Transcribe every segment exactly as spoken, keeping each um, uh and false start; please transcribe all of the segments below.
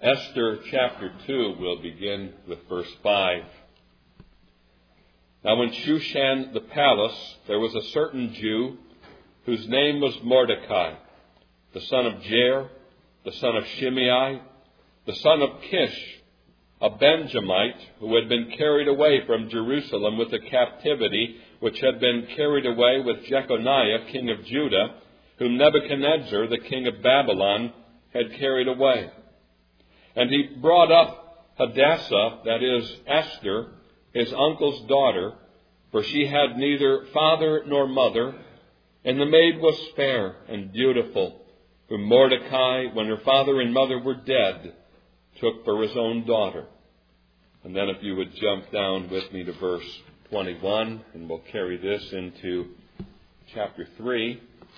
Esther chapter two, we'll begin with verse five. Now in Shushan the palace there was a certain Jew whose name was Mordecai, the son of Jair, the son of Shimei, the son of Kish, a Benjamite who had been carried away from Jerusalem with the captivity which had been carried away with Jeconiah, king of Judah, whom Nebuchadnezzar, the king of Babylon, had carried away. And he brought up Hadassah, that is, Esther, his uncle's daughter, for she had neither father nor mother, and the maid was fair and beautiful, whom Mordecai, when her father and mother were dead, took for his own daughter. And then if you would jump down with me to verse twenty-one, and we'll carry this into chapter three.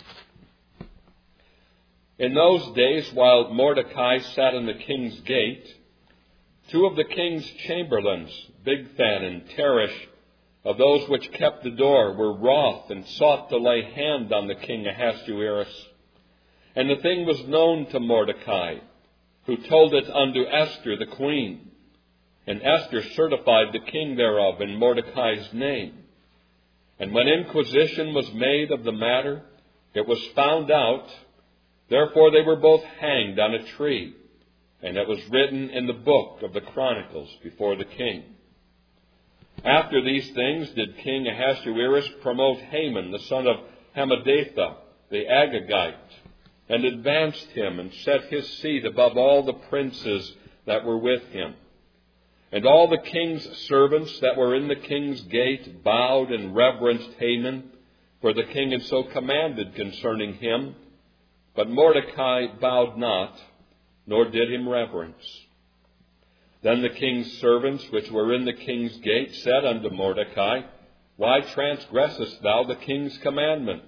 In those days, while Mordecai sat in the king's gate, two of the king's chamberlains, Bigthan and Teresh, of those which kept the door, were wroth and sought to lay hand on the king Ahasuerus. And the thing was known to Mordecai, who told it unto Esther the queen. And Esther certified the king thereof in Mordecai's name. And when inquisition was made of the matter, it was found out. Therefore they were both hanged on a tree, and it was written in the book of the Chronicles before the king. After these things did King Ahasuerus promote Haman, the son of Hammedatha, the Agagite, and advanced him, and set his seat above all the princes that were with him. And all the king's servants that were in the king's gate bowed and reverenced Haman, for the king had so commanded concerning him. But Mordecai bowed not, nor did him reverence. Then the king's servants which were in the king's gate said unto Mordecai, Why transgressest thou the king's commandment?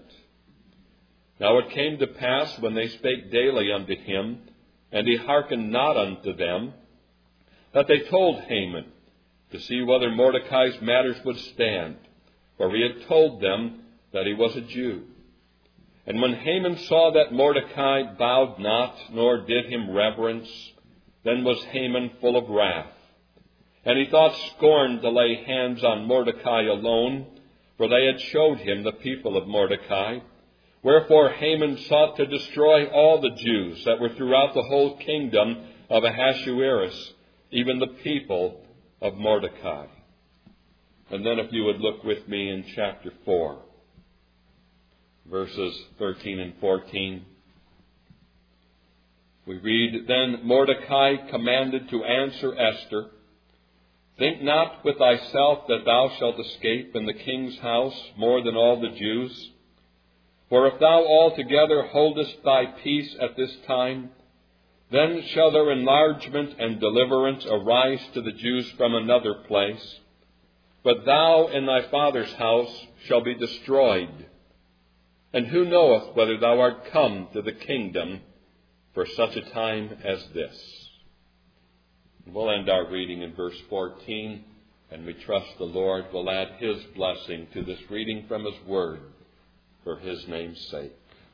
Now it came to pass, when they spake daily unto him, and he hearkened not unto them, that they told Haman, to see whether Mordecai's matters would stand, for he had told them that he was a Jew. And when Haman saw that Mordecai bowed not, nor did him reverence, then was Haman full of wrath. And he thought scorn to lay hands on Mordecai alone, for they had showed him the people of Mordecai. Wherefore Haman sought to destroy all the Jews that were throughout the whole kingdom of Ahasuerus, even the people of Mordecai. And then if you would look with me in chapter four. Verses thirteen and fourteen. We read, Then Mordecai commanded to answer Esther, Think not with thyself that thou shalt escape in the king's house more than all the Jews. For if thou altogether holdest thy peace at this time, then shall their enlargement and deliverance arise to the Jews from another place. But thou and thy father's house shall be destroyed. And who knoweth whether thou art come to the kingdom for such a time as this? We'll end our reading in verse fourteen, and we trust the Lord will add his blessing to this reading from his word for his name's sake.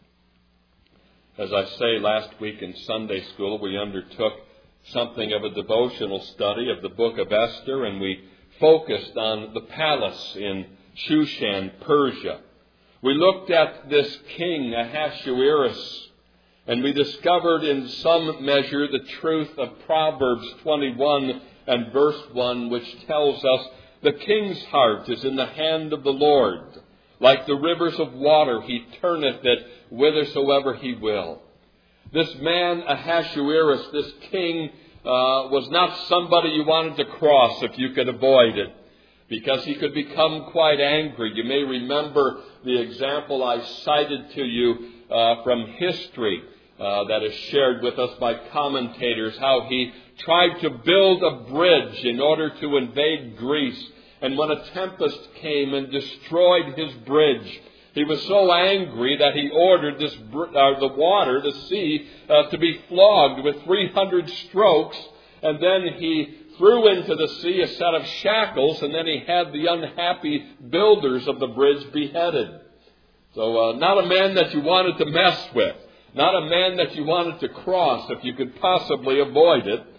As I say, last week in Sunday school, we undertook something of a devotional study of the book of Esther, and we focused on the palace in Shushan, Persia. We looked at this king, Ahasuerus, and we discovered in some measure the truth of Proverbs twenty-one and verse one, which tells us, The king's heart is in the hand of the Lord. Like the rivers of water, he turneth it whithersoever he will. This man, Ahasuerus, this king, uh, was not somebody you wanted to cross if you could avoid it, because he could become quite angry. You may remember the example I cited to you uh, from history uh, that is shared with us by commentators, how he tried to build a bridge in order to invade Greece. And when a tempest came and destroyed his bridge, he was so angry that he ordered this uh, the water, the sea, uh, to be flogged with three hundred strokes. And then he threw into the sea a set of shackles, and then he had the unhappy builders of the bridge beheaded. So uh, not a man that you wanted to mess with. Not a man that you wanted to cross if you could possibly avoid it.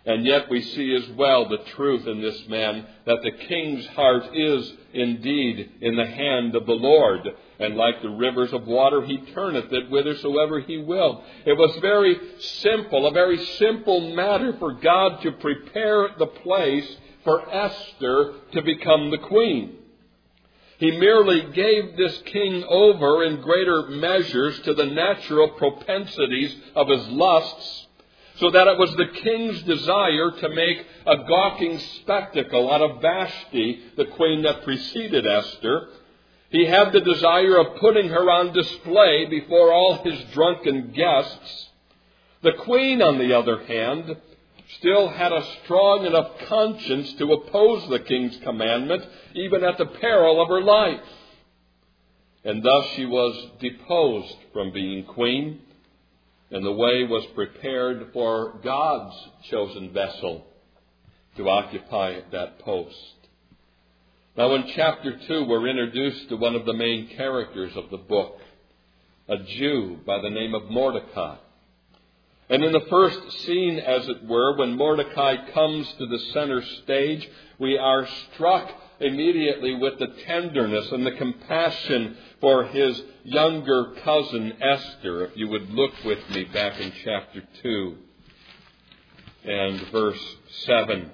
And yet we see as well the truth in this man, that the king's heart is indeed in the hand of the Lord. And like the rivers of water, he turneth it whithersoever he will. It was very simple, a very simple matter for God to prepare the place for Esther to become the queen. He merely gave this king over in greater measures to the natural propensities of his lusts, so that it was the king's desire to make a gawking spectacle out of Vashti, the queen that preceded Esther. He had the desire of putting her on display before all his drunken guests. The queen, on the other hand, still had a strong enough conscience to oppose the king's commandment, even at the peril of her life. And thus she was deposed from being queen, and the way was prepared for God's chosen vessel to occupy that post. Now in chapter two, we're introduced to one of the main characters of the book, a Jew by the name of Mordecai. And in the first scene, as it were, when Mordecai comes to the center stage, we are struck immediately with the tenderness and the compassion for his younger cousin Esther. If you would look with me back in chapter two and verse seven.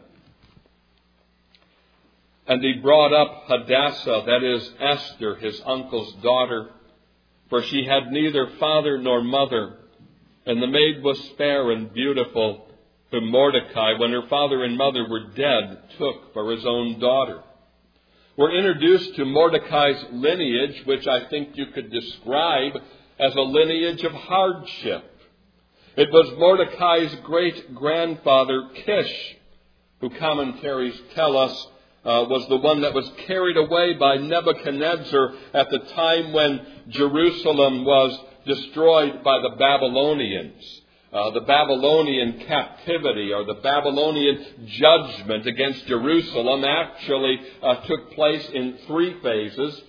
And he brought up Hadassah, that is Esther, his uncle's daughter, for she had neither father nor mother. And the maid was fair and beautiful, whom Mordecai, when her father and mother were dead, took for his own daughter. We're introduced to Mordecai's lineage, which I think you could describe as a lineage of hardship. It was Mordecai's great-grandfather, Kish, who commentaries tell us uh, was the one that was carried away by Nebuchadnezzar at the time when Jerusalem was destroyed by the Babylonians. Uh, the Babylonian captivity or the Babylonian judgment against Jerusalem actually uh, took place in three phases.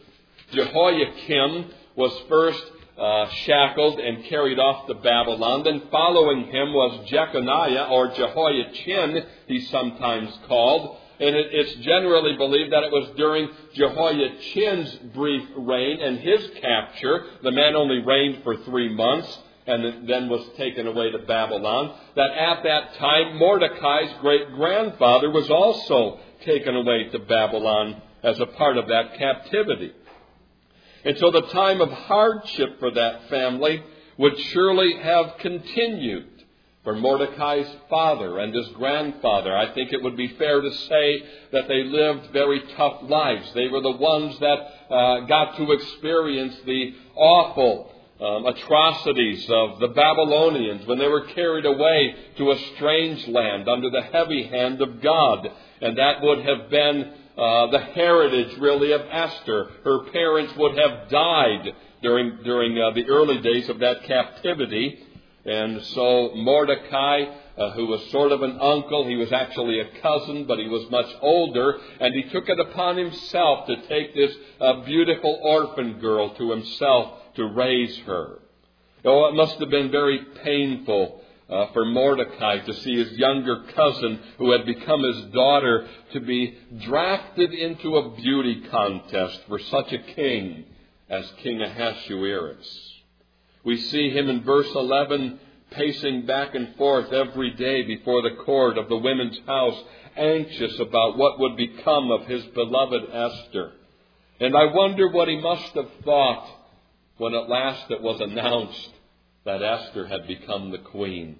Jehoiakim was first uh, shackled and carried off to Babylon. Then following him was Jeconiah, or Jehoiachin, he's sometimes called. And it, it's generally believed that it was during Jehoiachin's brief reign and his capture. The man only reigned for three months. And then was taken away to Babylon, that at that time Mordecai's great-grandfather was also taken away to Babylon as a part of that captivity. And so the time of hardship for that family would surely have continued for Mordecai's father and his grandfather. I think it would be fair to say that they lived very tough lives. They were the ones that uh, got to experience the awful Um, atrocities of the Babylonians when they were carried away to a strange land under the heavy hand of God. And that would have been uh, the heritage, really, of Esther. Her parents would have died during, during uh, the early days of that captivity. And so Mordecai, uh, who was sort of an uncle, he was actually a cousin, but he was much older, and he took it upon himself to take this uh, beautiful orphan girl to himself to raise her. Oh, it must have been very painful uh, for Mordecai to see his younger cousin, who had become his daughter, to be drafted into a beauty contest for such a king as King Ahasuerus. We see him in verse eleven pacing back and forth every day before the court of the women's house, anxious about what would become of his beloved Esther. And I wonder what he must have thought when at last it was announced that Esther had become the queen.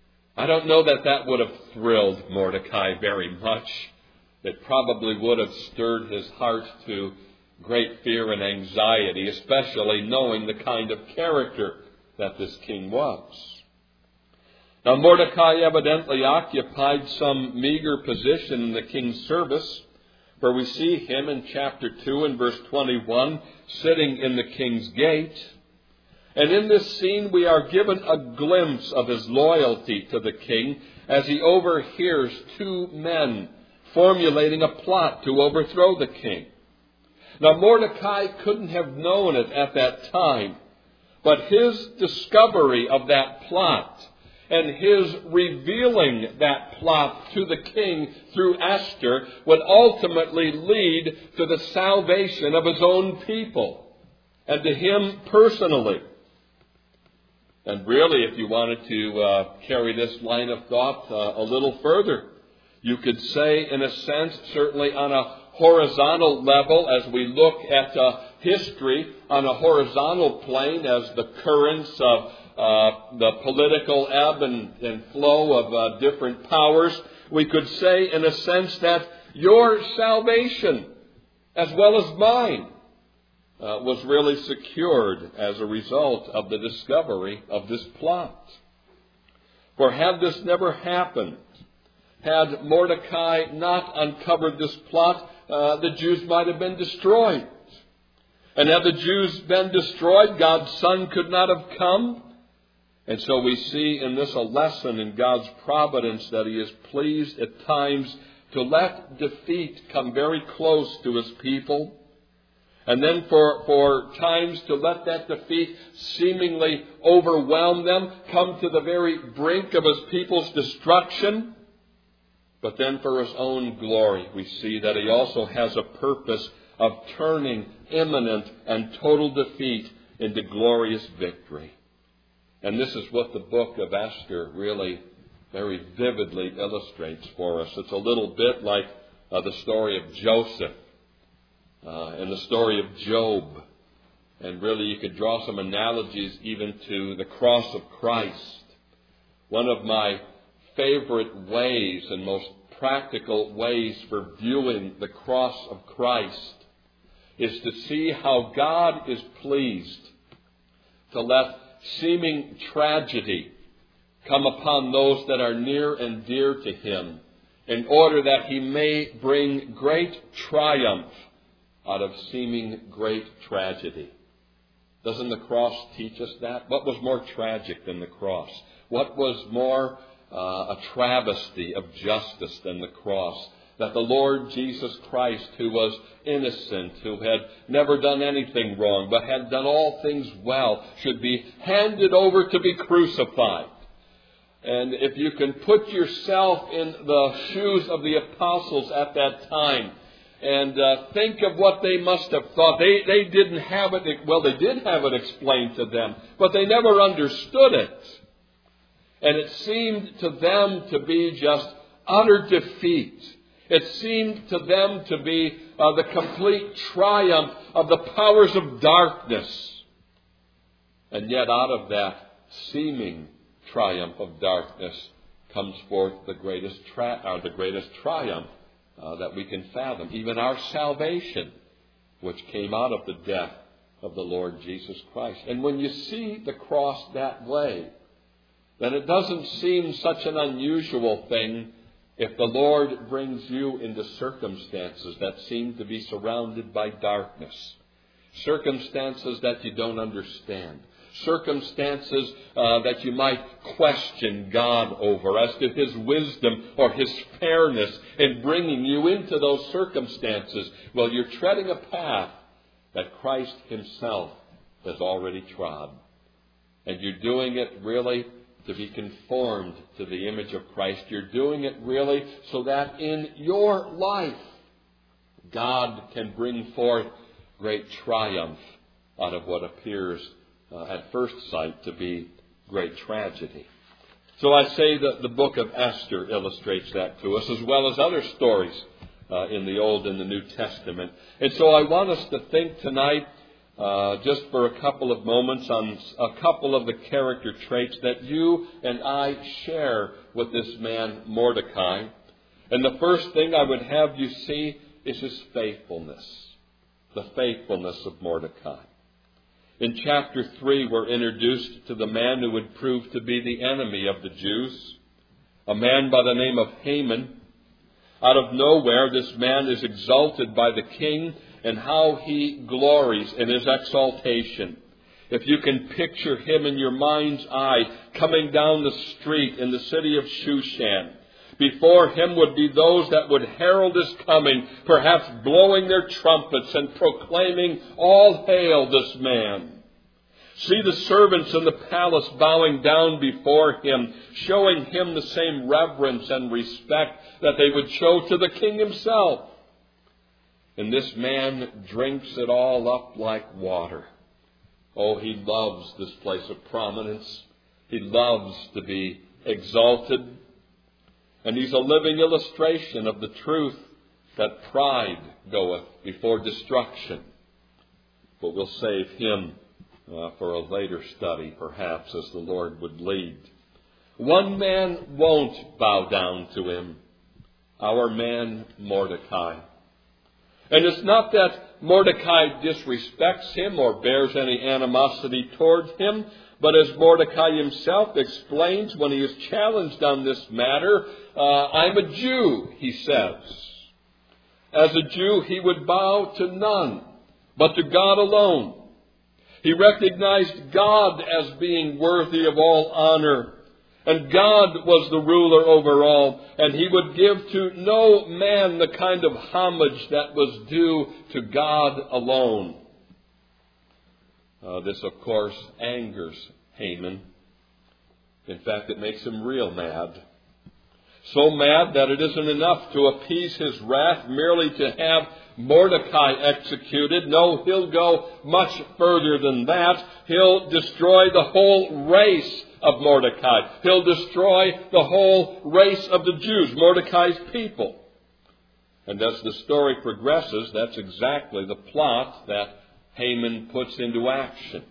I don't know that that would have thrilled Mordecai very much. It probably would have stirred his heart to great fear and anxiety, especially knowing the kind of character that this king was. Now, Mordecai evidently occupied some meager position in the king's service, for we see him in chapter two and verse twenty-one sitting in the king's gate. And in this scene we are given a glimpse of his loyalty to the king as he overhears two men formulating a plot to overthrow the king. Now, Mordecai couldn't have known it at that time, but his discovery of that plot and his revealing that plot to the king through Esther would ultimately lead to the salvation of his own people and to him personally. And really, if you wanted to uh, carry this line of thought uh, a little further, you could say, in a sense, certainly on a horizontal level, as we look at uh, history on a horizontal plane, as the currents of uh, the political ebb and, and flow of uh, different powers, we could say, in a sense, that your salvation, as well as mine, uh, was really secured as a result of the discovery of this plot. For had this never happened, had Mordecai not uncovered this plot, uh, the Jews might have been destroyed. And had the Jews been destroyed, God's Son could not have come. And so we see in this a lesson in God's providence that He is pleased at times to let defeat come very close to His people. And then for, for times to let that defeat seemingly overwhelm them, come to the very brink of His people's destruction. But then for His own glory, we see that He also has a purpose of turning imminent and total defeat into glorious victory. And this is what the book of Esther really very vividly illustrates for us. It's a little bit like uh, the story of Joseph uh, and the story of Job. And really you could draw some analogies even to the cross of Christ. One of my favorite ways and most practical ways for viewing the cross of Christ is to see how God is pleased to let seeming tragedy come upon those that are near and dear to Him, in order that He may bring great triumph out of seeming great tragedy. Doesn't the cross teach us that? What was more tragic than the cross? What was more uh, a travesty of justice than the cross? That the Lord Jesus Christ, who was innocent, who had never done anything wrong, but had done all things well, should be handed over to be crucified. And if you can put yourself in the shoes of the apostles at that time, and uh, think of what they must have thought. They, they didn't have it, well, they did have it explained to them, but they never understood it. And it seemed to them to be just utter defeat. It seemed to them to be uh, the complete triumph of the powers of darkness. And yet out of that seeming triumph of darkness comes forth the greatest, tra- or the greatest triumph uh, that we can fathom. Even our salvation, which came out of the death of the Lord Jesus Christ. And when you see the cross that way, then it doesn't seem such an unusual thing if the Lord brings you into circumstances that seem to be surrounded by darkness, circumstances that you don't understand, circumstances uh, that you might question God over as to His wisdom or His fairness in bringing you into those circumstances. Well, you're treading a path that Christ Himself has already trod. And you're doing it really to be conformed to the image of Christ. You're doing it really so that in your life, God can bring forth great triumph out of what appears uh, at first sight to be great tragedy. So I say that the book of Esther illustrates that to us, as well as other stories uh, in the Old and the New Testament. And so I want us to think tonight Uh, just for a couple of moments on a couple of the character traits that you and I share with this man Mordecai. And the first thing I would have you see is his faithfulness. The faithfulness of Mordecai. In chapter three, we're introduced to the man who would prove to be the enemy of the Jews. A man by the name of Haman. Out of nowhere, this man is exalted by the king, and how he glories in his exaltation. If you can picture him in your mind's eye coming down the street in the city of Shushan, before him would be those that would herald his coming, perhaps blowing their trumpets and proclaiming, "All hail this man." See the servants in the palace bowing down before him, showing him the same reverence and respect that they would show to the king himself. And this man drinks it all up like water. Oh, he loves this place of prominence. He loves to be exalted. And he's a living illustration of the truth that pride goeth before destruction. But we'll save him uh, for a later study, perhaps, as the Lord would lead. One man won't bow down to him. Our man Mordecai. And it's not that Mordecai disrespects him or bears any animosity towards him, but as Mordecai himself explains when he is challenged on this matter, uh, I'm a Jew, he says. As a Jew, he would bow to none, but to God alone. He recognized God as being worthy of all honor, and God was the ruler over all, and he would give to no man the kind of homage that was due to God alone. Uh, this, of course, angers Haman. In fact, it makes him real mad. So mad that it isn't enough to appease his wrath merely to have Mordecai executed. No, he'll go much further than that. He'll destroy the whole race of Mordecai. He'll destroy the whole race of the Jews, Mordecai's people. And as the story progresses, that's exactly the plot that Haman puts into action.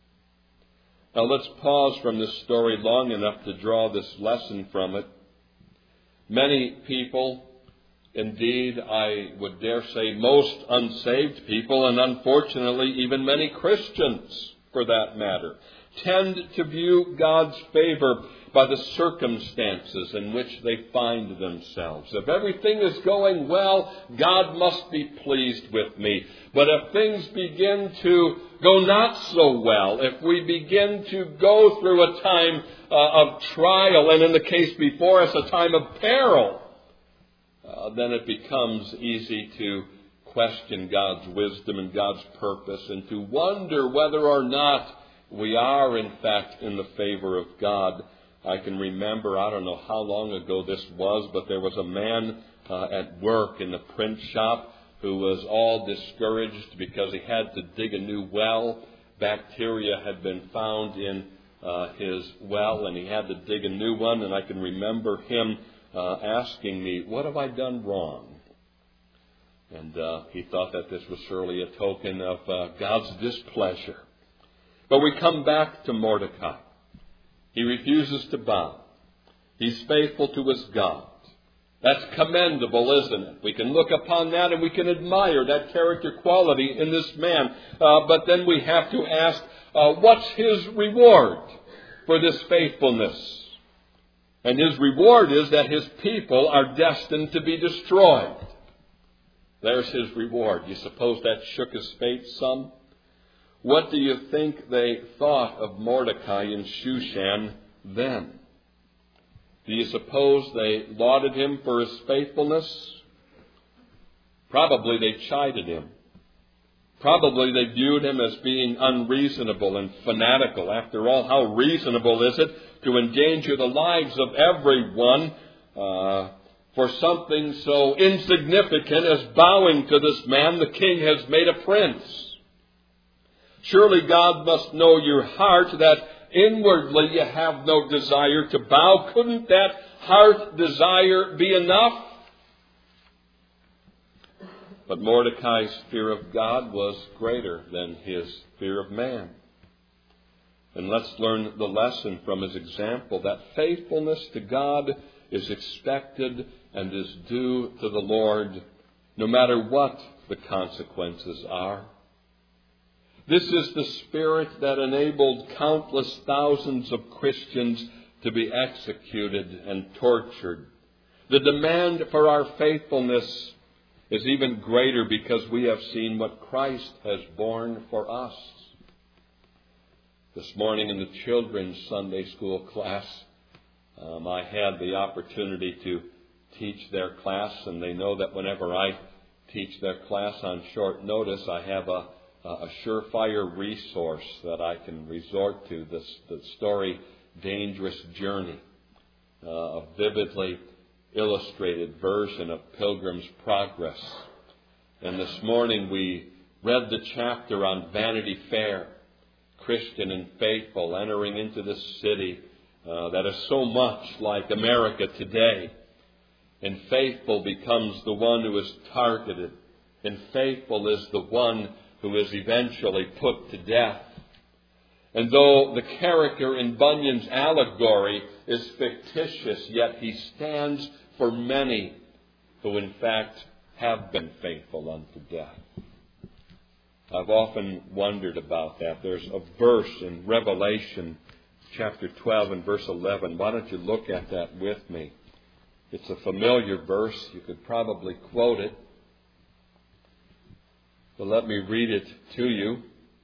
Now let's pause from this story long enough to draw this lesson from it. Many people, indeed, I would dare say most unsaved people, and unfortunately even many Christians for that matter, tend to view God's favor by the circumstances in which they find themselves. If everything is going well, God must be pleased with me. But if things begin to go not so well, if we begin to go through a time uh, of trial, and in the case before us, a time of peril, uh, then it becomes easy to question God's wisdom and God's purpose, and to wonder whether or not we are, in fact, in the favor of God. I can remember, I don't know how long ago this was, but there was a man uh, at work in the print shop who was all discouraged because he had to dig a new well. Bacteria had been found in uh, his well, and he had to dig a new one. And I can remember him uh, asking me, "What have I done wrong?" And uh, he thought that this was surely a token of uh, God's displeasure. But we come back to Mordecai. He refuses to bow. He's faithful to his God. That's commendable, isn't it? We can look upon that and we can admire that character quality in this man. Uh, but then we have to ask, uh, what's his reward for this faithfulness? And his reward is that his people are destined to be destroyed. There's his reward. You suppose that shook his faith some? What do you think they thought of Mordecai in Shushan then? Do you suppose they lauded him for his faithfulness? Probably they chided him. Probably they viewed him as being unreasonable and fanatical. After all, how reasonable is it to endanger the lives of everyone uh, for something so insignificant as bowing to this man the king has made a prince? Surely God must know your heart, that inwardly you have no desire to bow. Couldn't that heart desire be enough? But Mordecai's fear of God was greater than his fear of man. And let's learn the lesson from his example, that faithfulness to God is expected and is due to the Lord, no matter what the consequences are. This is the spirit that enabled countless thousands of Christians to be executed and tortured. The demand for our faithfulness is even greater because we have seen what Christ has borne for us. This morning in the children's Sunday school class, um, I had the opportunity to teach their class, and they know that whenever I teach their class on short notice, I have a a surefire resource that I can resort to, this the story Dangerous Journey, uh, a vividly illustrated version of Pilgrim's Progress. And this morning we read the chapter on Vanity Fair, Christian and faithful, entering into this city uh, that is so much like America today. And faithful becomes the one who is targeted, and faithful is the one who is eventually put to death. And though the character in Bunyan's allegory is fictitious, yet he stands for many who in fact have been faithful unto death. I've often wondered about that. There's a verse in Revelation chapter twelve and verse eleven. Why don't you look at that with me? It's a familiar verse. You could probably quote it. But let me read it to you.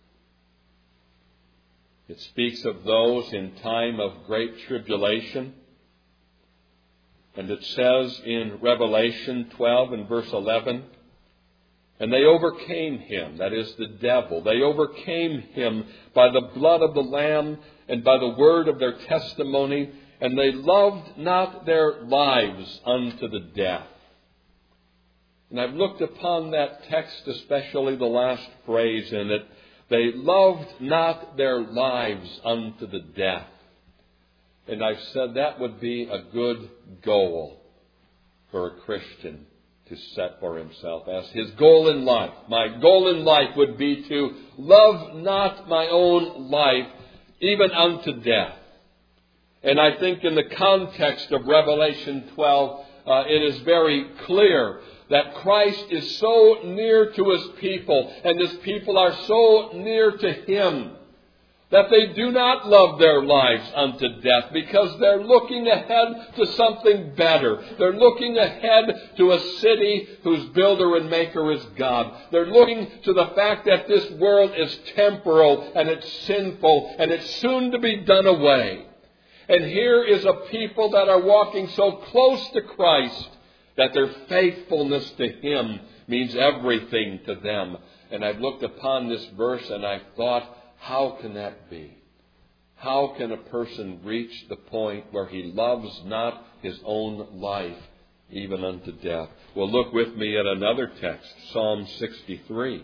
It speaks of those in time of great tribulation. And it says in Revelation twelve and verse eleven, and they overcame him, that is the devil. They overcame him by the blood of the Lamb and by the word of their testimony, and they loved not their lives unto the death. And I've looked upon that text, especially the last phrase in it. They loved not their lives unto the death. And I've said that would be a good goal for a Christian to set for himself as his goal in life. My goal in life would be to love not my own life, even unto death. And I think in the context of Revelation twelve, uh, it is very clear that Christ is so near to His people, and His people are so near to Him, that they do not love their lives unto death because they're looking ahead to something better. They're looking ahead to a city whose builder and maker is God. They're looking to the fact that this world is temporal and it's sinful and it's soon to be done away. And here is a people that are walking so close to Christ that their faithfulness to Him means everything to them. And I've looked upon this verse and I've thought, how can that be? How can a person reach the point where he loves not his own life, even unto death? Well, look with me at another text, Psalm sixty-three.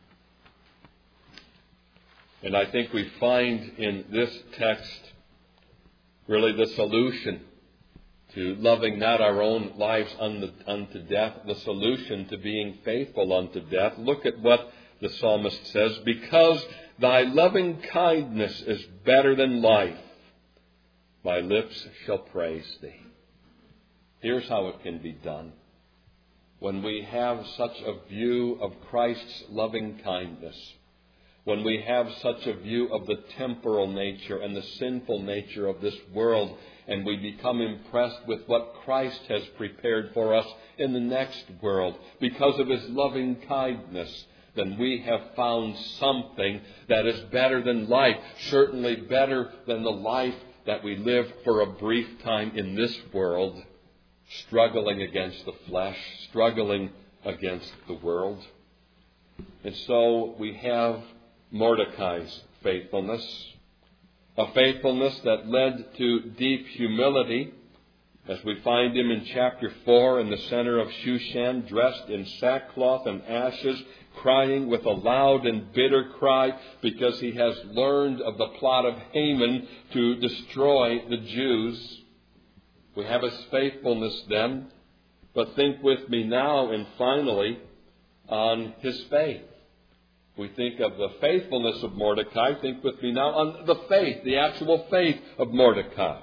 And I think we find in this text really the solution to loving not our own lives unto, unto death, the solution to being faithful unto death. Look at what the psalmist says, because Thy loving kindness is better than life, my lips shall praise Thee. Here's how it can be done. When we have such a view of Christ's loving kindness, when we have such a view of the temporal nature and the sinful nature of this world, and we become impressed with what Christ has prepared for us in the next world because of His loving kindness, then we have found something that is better than life, certainly better than the life that we live for a brief time in this world, struggling against the flesh, struggling against the world. And so we have Mordecai's faithfulness, a faithfulness that led to deep humility, as we find him in chapter four in the center of Shushan, dressed in sackcloth and ashes, crying with a loud and bitter cry because he has learned of the plot of Haman to destroy the Jews. We have his faithfulness then, but think with me now and finally on his faith. We think of the faithfulness of Mordecai. Think with me now on the faith, the actual faith of Mordecai.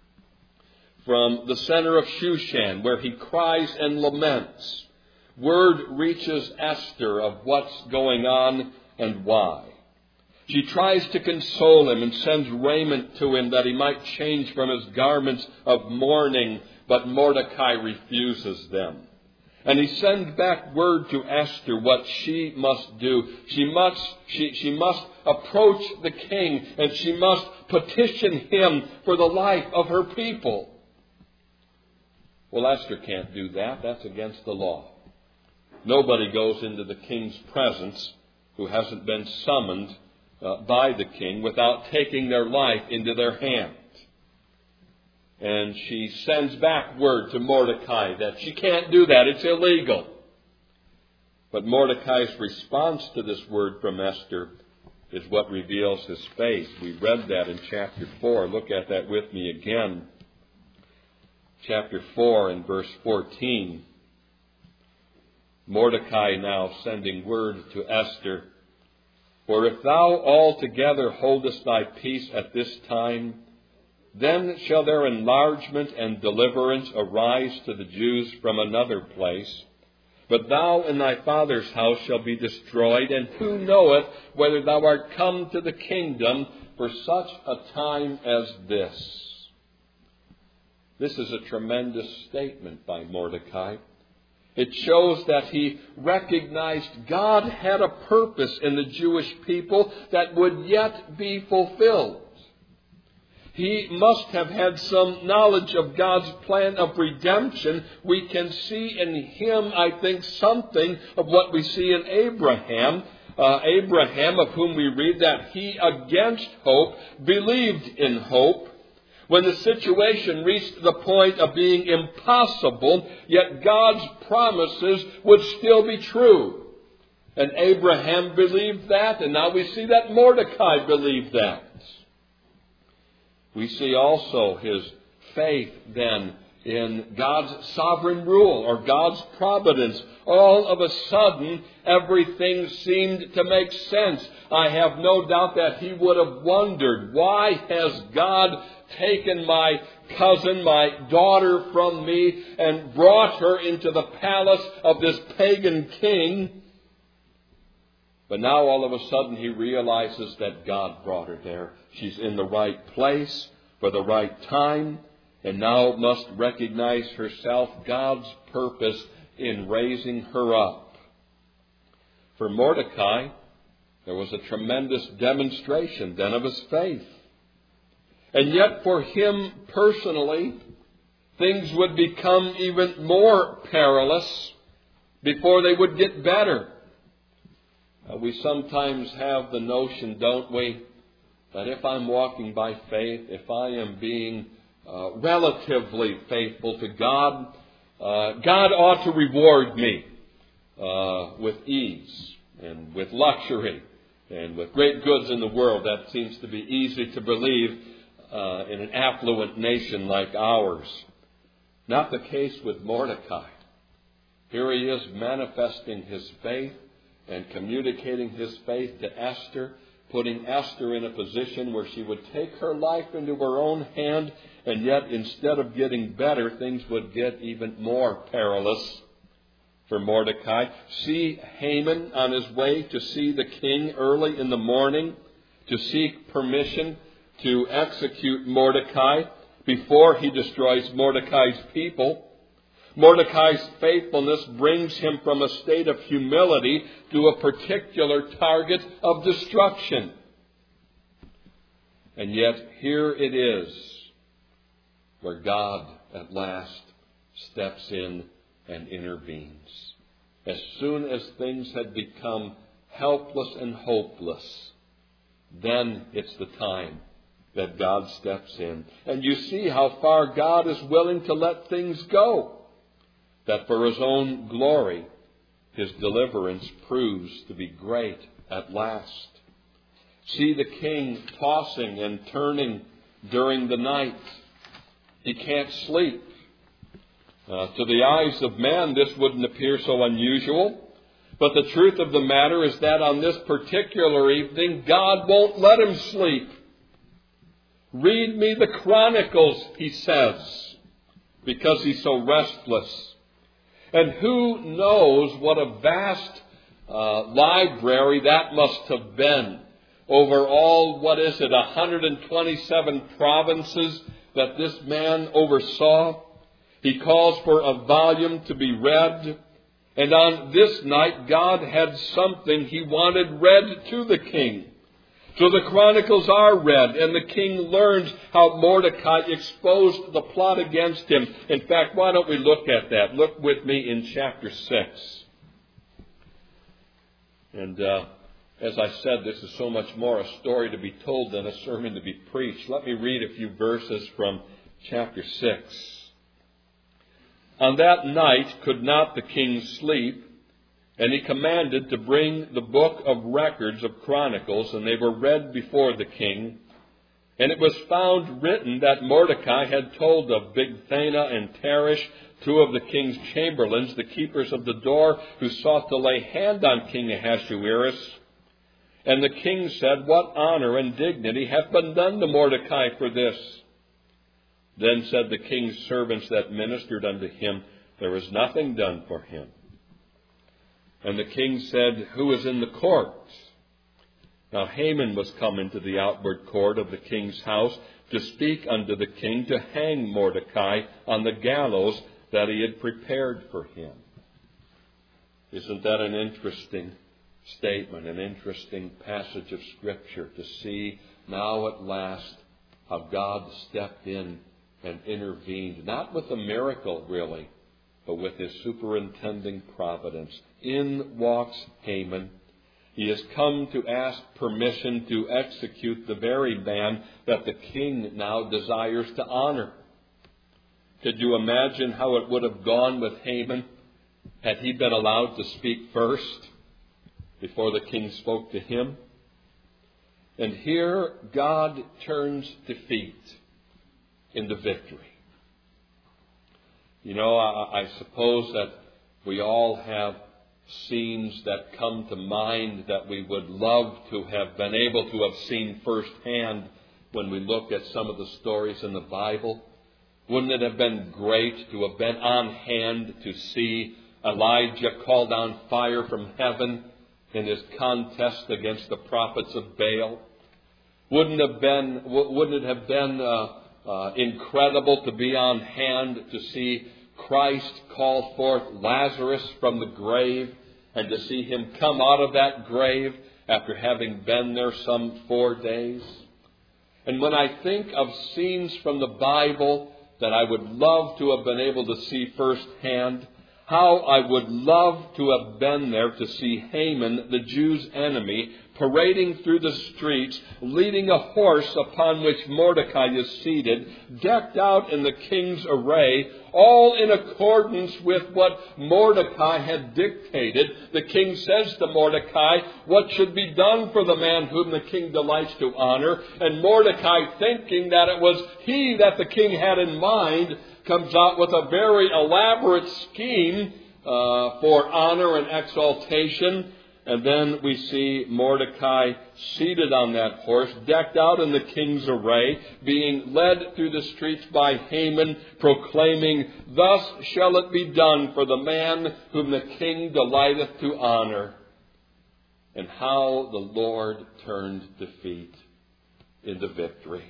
From the center of Shushan, where he cries and laments, word reaches Esther of what's going on and why. She tries to console him and sends raiment to him that he might change from his garments of mourning, but Mordecai refuses them. And he sends back word to Esther what she must do. She must, she, she must approach the king, and she must petition him for the life of her people. Well, Esther can't do that. That's against the law. Nobody goes into the king's presence who hasn't been summoned uh, by the king without taking their life into their hand. And she sends back word to Mordecai that she can't do that. It's illegal. But Mordecai's response to this word from Esther is what reveals his faith. We read that in chapter four. Look at that with me again. Chapter four and verse fourteen. Mordecai now sending word to Esther, "For if thou altogether holdest thy peace at this time, then shall their enlargement and deliverance arise to the Jews from another place. But thou and thy father's house shall be destroyed, and who knoweth whether thou art come to the kingdom for such a time as this?" This is a tremendous statement by Mordecai. It shows that he recognized God had a purpose in the Jewish people that would yet be fulfilled. He must have had some knowledge of God's plan of redemption. We can see in him, I think, something of what we see in Abraham. Uh, Abraham, of whom we read that he, against hope, believed in hope. When the situation reached the point of being impossible, yet God's promises would still be true. And Abraham believed that, and now we see that Mordecai believed that. We see also his faith then in God's sovereign rule or God's providence. All of a sudden, everything seemed to make sense. I have no doubt that he would have wondered, why has God taken my cousin, my daughter from me and brought her into the palace of this pagan king? But now all of a sudden he realizes that God brought her there. She's in the right place for the right time, and now must recognize herself God's purpose in raising her up. For Mordecai, there was a tremendous demonstration then of his faith. And yet for him personally, things would become even more perilous before they would get better. Uh, we sometimes have the notion, don't we, that if I'm walking by faith, if I am being uh, relatively faithful to God, uh, God ought to reward me uh, with ease and with luxury and with great goods in the world. That seems to be easy to believe uh, in an affluent nation like ours. Not the case with Mordecai. Here he is manifesting his faith and communicating his faith to Esther, putting Esther in a position where she would take her life into her own hand, and yet instead of getting better, things would get even more perilous for Mordecai. See Haman on his way to see the king early in the morning to seek permission to execute Mordecai before he destroys Mordecai's people. Mordecai's faithfulness brings him from a state of humility to a particular target of destruction. And yet here it is where God at last steps in and intervenes. As soon as things had become helpless and hopeless, then it's the time that God steps in. And you see how far God is willing to let things go, that for his own glory, his deliverance proves to be great at last. See the king tossing and turning during the night. He can't sleep. Uh, to the eyes of man, this wouldn't appear so unusual. But the truth of the matter is that on this particular evening, God won't let him sleep. Read me the Chronicles, he says, because he's so restless. And who knows what a vast uh, library that must have been over all, what is it, one hundred twenty-seven provinces that this man oversaw. He calls for a volume to be read. And on this night, God had something he wanted read to the king. So the Chronicles are read, and the king learns how Mordecai exposed the plot against him. In fact, why don't we look at that? Look with me in chapter six. And uh, As I said, this is so much more a story to be told than a sermon to be preached. Let me read a few verses from chapter six. On that night could not the king sleep, and he commanded to bring the book of records of Chronicles, and they were read before the king. And it was found written that Mordecai had told of Bigthana and Teresh, two of the king's chamberlains, the keepers of the door, who sought to lay hand on King Ahasuerus. And the king said, "What honor and dignity hath been done to Mordecai for this?" Then said the king's servants that ministered unto him, "There is nothing done for him." And the king said, "Who is in the court?" Now Haman was come into the outward court of the king's house to speak unto the king to hang Mordecai on the gallows that he had prepared for him. Isn't that an interesting statement, an interesting passage of Scripture to see now at last how God stepped in and intervened, not with a miracle really, but with his superintending providence. In walks Haman. He has come to ask permission to execute the very man that the king now desires to honor. Could you imagine how it would have gone with Haman had he been allowed to speak first before the king spoke to him? And here God turns defeat into victory. You know, I, I suppose that we all have scenes that come to mind that we would love to have been able to have seen firsthand when we look at some of the stories in the Bible. Wouldn't it have been great to have been on hand to see Elijah call down fire from heaven in his contest against the prophets of Baal? Wouldn't have been? Wouldn't it have been uh, uh, incredible to be on hand to see Christ call forth Lazarus from the grave and to see him come out of that grave after having been there some four days? And when I think of scenes from the Bible that I would love to have been able to see firsthand, how I would love to have been there to see Haman, the Jews' enemy, parading through the streets, leading a horse upon which Mordecai is seated, decked out in the king's array, all in accordance with what Mordecai had dictated. The king says to Mordecai, what should be done for the man whom the king delights to honor? And Mordecai, thinking that it was he that the king had in mind, comes out with a very elaborate scheme uh, for honor and exaltation. And then we see Mordecai seated on that horse, decked out in the king's array, being led through the streets by Haman, proclaiming, "Thus shall it be done for the man whom the king delighteth to honor." And how the Lord turned defeat into victory.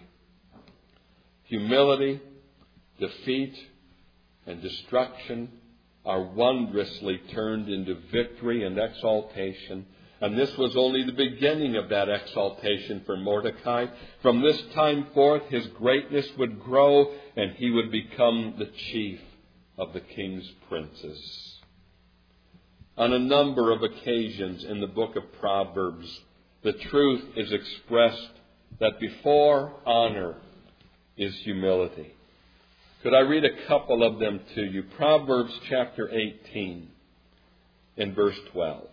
Humility, defeat, and destruction are wondrously turned into victory and exaltation. And this was only the beginning of that exaltation for Mordecai. From this time forth, his greatness would grow, and he would become the chief of the king's princes. On a number of occasions in the book of Proverbs, the truth is expressed that before honor is humility. Could I read a couple of them to you? Proverbs chapter eighteen in verse twelve.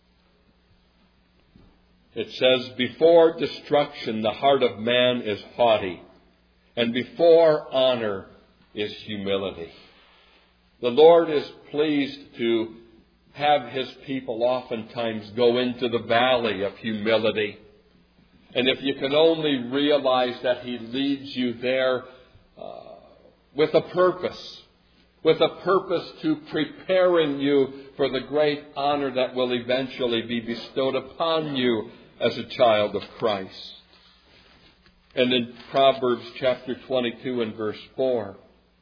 It says, "Before destruction the heart of man is haughty, and before honor is humility." The Lord is pleased to have his people oftentimes go into the valley of humility. And if you can only realize that he leads you there uh, with a purpose, with a purpose to preparing you for the great honor that will eventually be bestowed upon you as a child of Christ. And in Proverbs chapter twenty-two and verse four,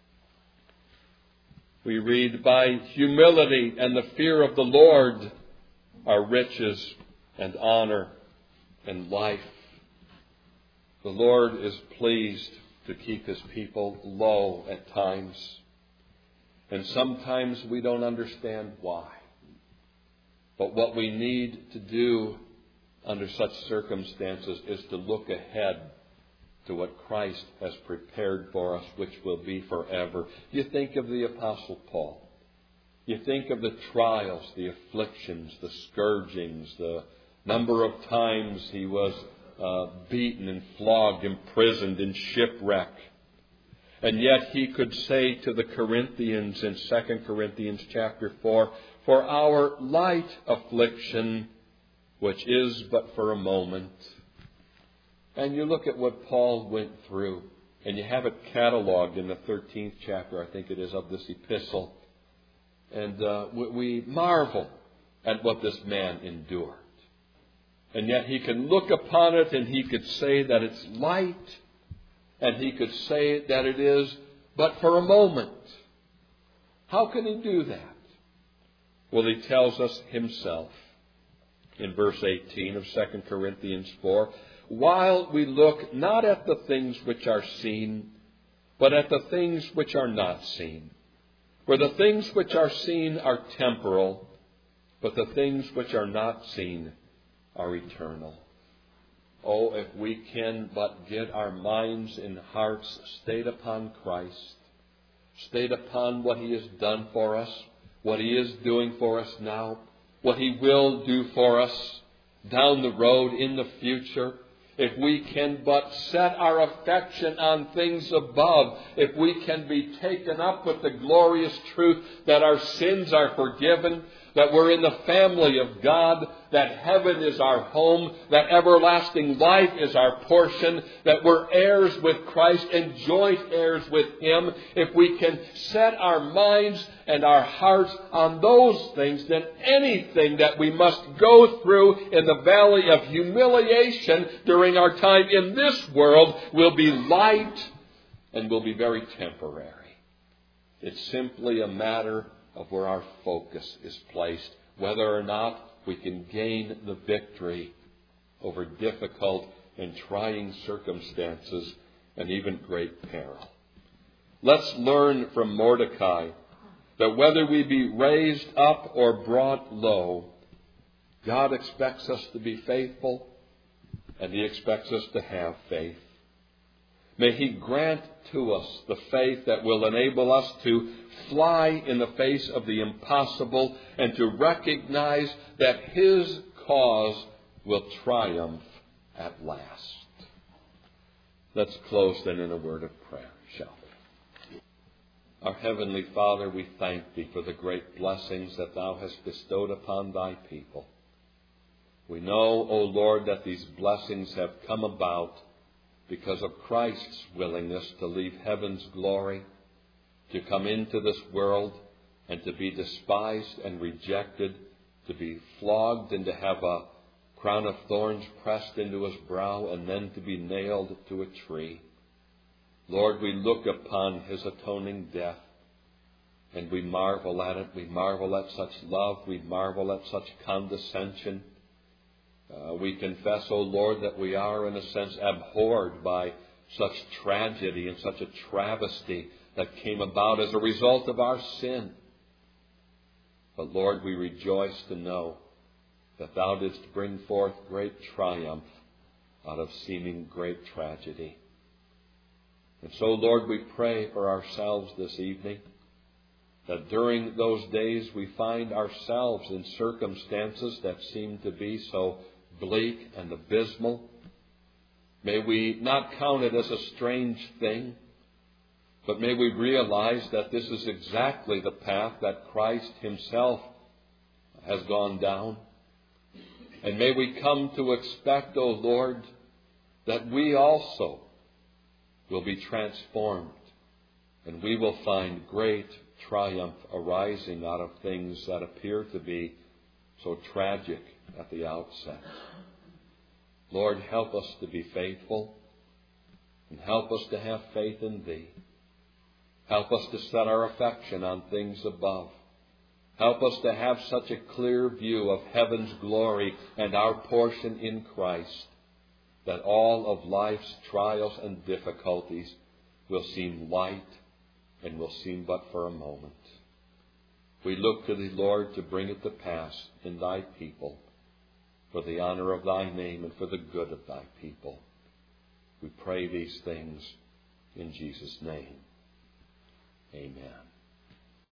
we read, "By humility and the fear of the Lord are riches and honor and life." The Lord is pleased to keep his people low at times. And sometimes we don't understand why. But what we need to do under such circumstances is to look ahead to what Christ has prepared for us, which will be forever. You think of the Apostle Paul. You think of the trials, the afflictions, the scourgings, the number of times he was uh, beaten and flogged, imprisoned, and shipwrecked. And yet he could say to the Corinthians in Second Corinthians chapter four, "For our light affliction, which is but for a moment." And you look at what Paul went through, and you have it cataloged in the thirteenth chapter, I think it is, of this epistle. And uh, we marvel at what this man endured. And yet he can look upon it and he could say that it's light, and he could say that it is but for a moment. How can he do that? Well, he tells us himself in verse eighteen of Second Corinthians four, "While we look not at the things which are seen, but at the things which are not seen. For the things which are seen are temporal, but the things which are not seen are eternal." Oh, if we can but get our minds and hearts stayed upon Christ, stayed upon what He has done for us, what He is doing for us now, what He will do for us down the road in the future, if we can but set our affection on things above, if we can be taken up with the glorious truth that our sins are forgiven, that we're in the family of God, that heaven is our home, that everlasting life is our portion, that we're heirs with Christ and joint heirs with Him, if we can set our minds and our hearts on those things, then anything that we must go through in the valley of humiliation during our time in this world will be light and will be very temporary. It's simply a matter of where our focus is placed, whether or not we can gain the victory over difficult and trying circumstances and even great peril. Let's learn from Mordecai that whether we be raised up or brought low, God expects us to be faithful, and He expects us to have faith. May He grant to us the faith that will enable us to fly in the face of the impossible and to recognize that His cause will triumph at last. Let's close then in a word of prayer, shall we? Our Heavenly Father, we thank Thee for the great blessings that Thou hast bestowed upon Thy people. We know, O Lord, that these blessings have come about because of Christ's willingness to leave heaven's glory, to come into this world and to be despised and rejected, to be flogged and to have a crown of thorns pressed into His brow and then to be nailed to a tree. Lord, we look upon His atoning death and we marvel at it. We marvel at such love. We marvel at such condescension. Uh, we confess, O Lord, that we are in a sense abhorred by such tragedy and such a travesty that came about as a result of our sin. But Lord, we rejoice to know that Thou didst bring forth great triumph out of seeming great tragedy. And so, Lord, we pray for ourselves this evening, that during those days we find ourselves in circumstances that seem to be so bleak and abysmal. May we not count it as a strange thing, but may we realize that this is exactly the path that Christ Himself has gone down. And may we come to expect, O Lord, that we also will be transformed and we will find great triumph arising out of things that appear to be so tragic at the outset. Lord, help us to be faithful and help us to have faith in Thee. Help us to set our affection on things above. Help us to have such a clear view of heaven's glory and our portion in Christ that all of life's trials and difficulties will seem light and will seem but for a moment. We look to Thee, Lord, to bring it to pass in Thy people. for the honor of thy name and for the good of thy people. We pray these things in Jesus' name. Amen.